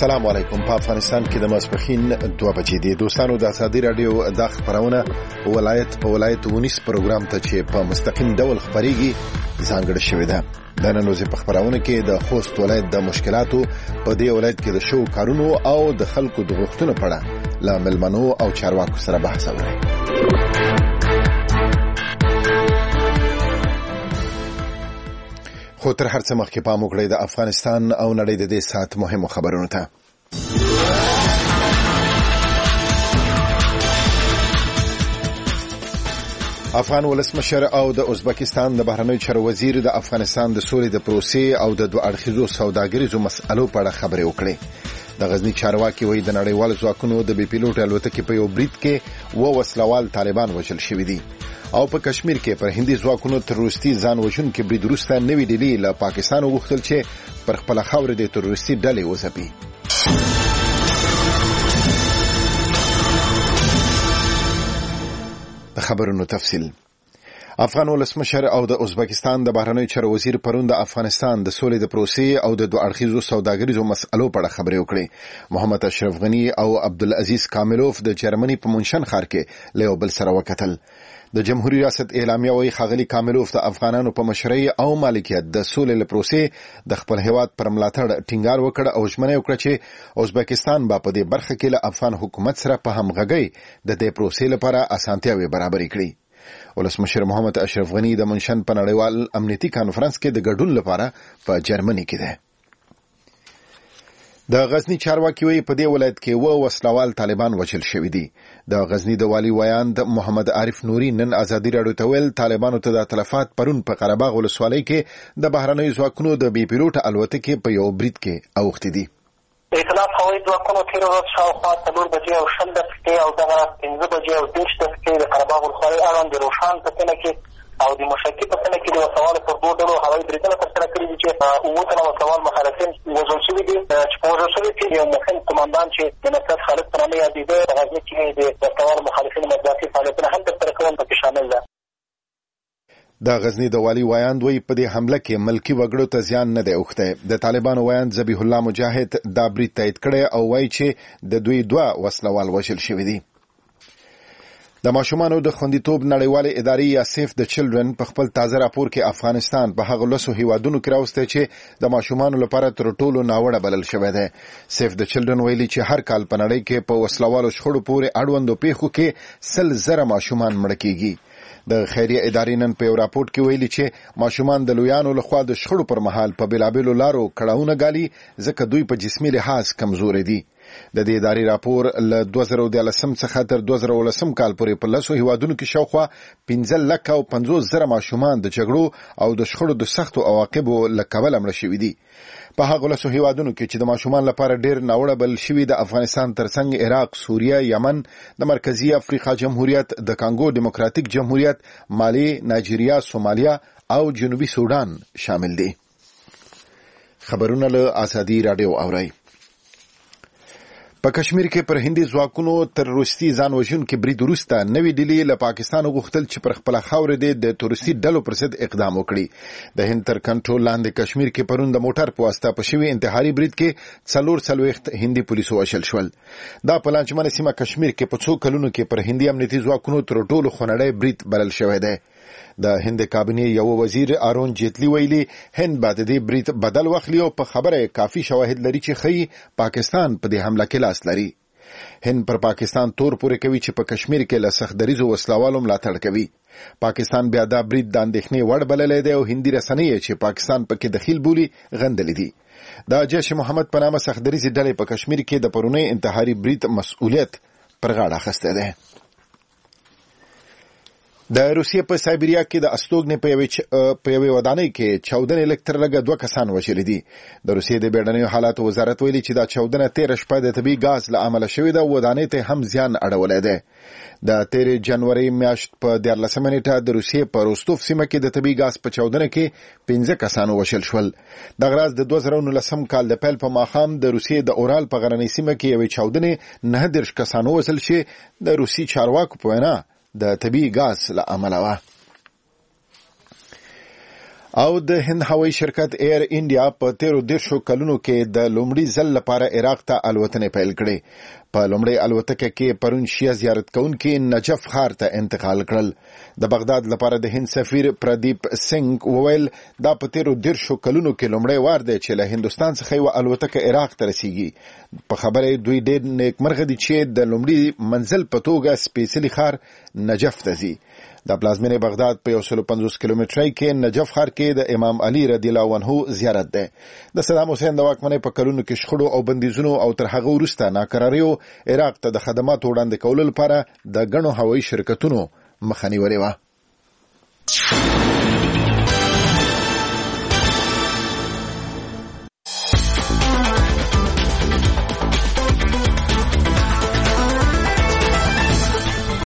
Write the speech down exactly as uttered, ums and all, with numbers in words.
السلام علیکم. په افغانستان کې د ماسپښین دوه بجې دي. دوستانو د ازادي رادیو د خبرونه ولایت په ولایت ونیس پروګرام ته چې په مستقیم ډول خبريږي ځانګړی شوی ده. د نن ورځې په خبرونه کې د خوست ولایت د مشکلاتو په دې ولایت کې د شو کارونو او د خلکو د غوښتنو په اړه له ملمنو او چارواکو سره بحث وکړي. خو تر هر څه مخکې پام وکړئ د افغانستان او نړۍ د دې ساعت مهمو خبرونو ته. افغان ولسمشر او د ازبکستان د بهرنیو چارو وزیر د افغانستان د سولې د پروسې او د دوه اړخیزو سوداګریزو مسئلو په اړه خبرې وکړې. د غزنی چارواکي وایي د نړیوالو ځواکونو د بي پیلوټ الوتکې په یو برید کې و وسلوال طالبان وژل شوي دي او په کشمیر کې پر هندي ځواکونو تروریستي ځان وژونکي برید وروسته نوې ډلې له پاکستان وغوښتل چې پر خپله خاوره د تروریستي ډلې وځپي. د خبرونو تفصیل. افغان ولسمشر او د ازبکستان د بهرنیو چارو وزیر پرون د افغانستان د سولې د پروسې او د دوه اړخیزو سوداګریزو مسئلو په اړه خبرې وکړې. محمد اشرف غنی او عبدالعزیز کاملوف د جرمني په مونشن ښار کې له یو بل سره وکتل. د جمهوریت ریاست اعلامیه وايي ښاغلي کاملوف د افغانانو په مشرۍ او مالکیت د سولې له پروسې د خپل هیواد پر ملاتړ ټینګار وکړ او ژمنه وکړه چې ازبکستان به په دې برخه کې له افغان حکومت سره په همغږۍ د دې پروسې لپاره اسانتیاوې برابرې کړي. ولسمشر محمد اشرف غنی د منشن په نړیوال امنیتي کانفرنس کې د ګډون لپاره په جرمني کې ده. د غزنی چارواکي وایي په دې ولایت کې و وسلوال طالبان وژل شوي دي. د غزنی د والي ویاند محمد عارف نوري نن ازادي راډیو ته ویل طالبانو ته د تلفات پرون په قره باغ ولسوالۍ کې د بهرنیو ځواکونو د بي پیلوټ الوتکې په یو برید کې اوښتې دي. اطلاف هوایي ځواکونو تېره ورځ شاوخوا څلور بجې او شل دقیقې او دغه پنځه بجې او دېرش دقیقې د قره باغ ولسوالۍ اړوند د روښان په سیمه کې او د مشکي په سیمه کې د وسوالو پر دوو ډلو هوایي بریدونه ترسره کړي دي چې اووه تنه وسوال مخالفین وژل شوي دي. چې په وژل شوي کې یو مهم قماندان چې د نصرت خالد په نامه یادېده په غزني کې د وسوالو مخالفینو مطبوعاتي فعالیتونه هم ترسره کول پکې شامل ده. د غزنی د والي ویاند وایي په دې حمله کې ملکی وګړو ته زیان نه دی اوښتی. د طالبانو ویاند ذبیح الله مجاهد دا برید تایید کړی او وایي چې د دوی دوه وسلوال وژل شوي دي. د ماشومانو د خوندیتوب نړیوالې ادارې یا سیف د چلډرن په خپل تازه راپور کې افغانستان په هغو لسو هیوادونو کې راوستی چې د ماشومانو لپاره تر ټولو ناوړه بلل شوی دی. سیف د چلډرن ویلي چې هر کال په نړۍ کې په وسلوالو شخړو پورې اړوندو پیښو کې سل زره ماشومان مړه کیږي. د خیریه ادارې نن په یو راپورټ کې ویلي چې ماشومان د لویانو لخوا د شخړو پر مهال په بېلابېلو لارو کړاوونه ګالي ځکه دوی په جسمي لحاظ کمزوري دي. د دې ادارې راپور له دوه زره دیارلسم څخه تر دوه زره اوولسم کال پورې په لسو هیوادونو کې شاوخوا پنځه لکه او پنځوس زره ماشومان د جګړو او د شخړو د سختو عواقبو له کبله مړه شوي دي. په هغو لسو هیوادونو کې چې د ماشومان لپاره ډېر ناوړه بلل شوي د افغانستان ترڅنګ عراق، سوریه، یمن، د مرکزي افریقا جمهوریت، د کانګو ډیموکراتیک جمهوریت، مالي، نایجیریا، سومالیا او جنوبي سودان شامل دي. خبرونه له ازادي راډیو اورئ. په کشمیر کې پر هندي ځواکونو تروریستي ځان وژونکي برید وروسته نوې ډلې له پاکستان وغوښتل چې پر خپله خاوره د تروریستي ډلو پر ضد اقدام وکړي. د هند تر کنټرول لاندې کشمیر کې پرون د موټر په واسطه په شوي انتحاري برید کې څلور څلوېښت هندي پولیسو وژل شول. دا په لانجمنه سیمه کشمیر کې په څو کلونو کې پر هندي امنیتي ځواکونو تر ټولو خونړی برید بلل شوی دی. د هند کابینې یو وزیر آرون جیتلی ویلي هند به د دې برید بدل واخلي او په خبره کافي شواهد لري چې ښیي پاکستان په دې حمله کې لاس لري. هند پر پاکستان تور پورې کوي چې په کشمیر کې له سختدریزو وسلوالو ملاتړ کوي. پاکستان بیا دا برید د اندېښنې وړ بللی دی او هندي رسنۍ چې پاکستان پکې دخیل بولي غندلې دي. د جیش محمد په نامه سختدریزې ډلې په کشمیر کې د پرونی انتحاري برید مسؤلیت پر غاړه اخیستی دی. د روسیې په سایبریا کې د استوګنې په یوې ودانۍ کې چاودنې لږ تر لږه دوه کسان وژلي دي. د روسیې د بیړنیو حالاتو وزارت ویلي چې دا چاودنه تېره شپه د طبیعي ګاز له امله شوې ده او ودانۍ ته هم زیان اړولی دی. د تېرې جنورۍ میاشت په دیارلسمه نیټه د روسیې په روستوف سیمه کې د طبیعي ګاز په چاودنه کې پنځه کسانو وژل شول. دغه راز د دوه زره نولسم کال د پیل په ماښام د روسیې د اورال په غرنۍ سیمه کې یوې چاودنې نهه دېرش کسانو وژل چې د روسي چارواکو په وینا د طبیعي ګاز له امله وه. او د هند هوایي شرکت ایر انډیا په تیرو دیرشو کلونو کې د لومړي ځل لپاره عراق ته الوتنې پیل کړې. په لومړۍ الوتکه کې پرون شیعه زیارت کوونکي نجف ښار ته انتقال کړل. د بغداد لپاره د هند سفیر پردیپ سنگ وویل دا په تیرو دیرشو کلونو کې لومړی وار دی چې له هندوستان څخه یوه الوتکه عراق ته رسیږي. په خبره دوی ډېر نیکمرغه دي چې د لومړي منزل په توګه سپېڅلي ښار نجف ته ځي. د پلازمینې بغداد په یو سل پنځوس کیلومترۍ کې نجف ښار کې د امام علي رضی الله عنه زیارت دی. د صدام حسین د واکمنۍ په کلونو کې شخړو او بندیزونو او تر هغه وروسته ناکراریو عراق ته د خدماتو وړاندې کولو لپاره د ګڼو هوایي شرکتونو مخه نیولې وه.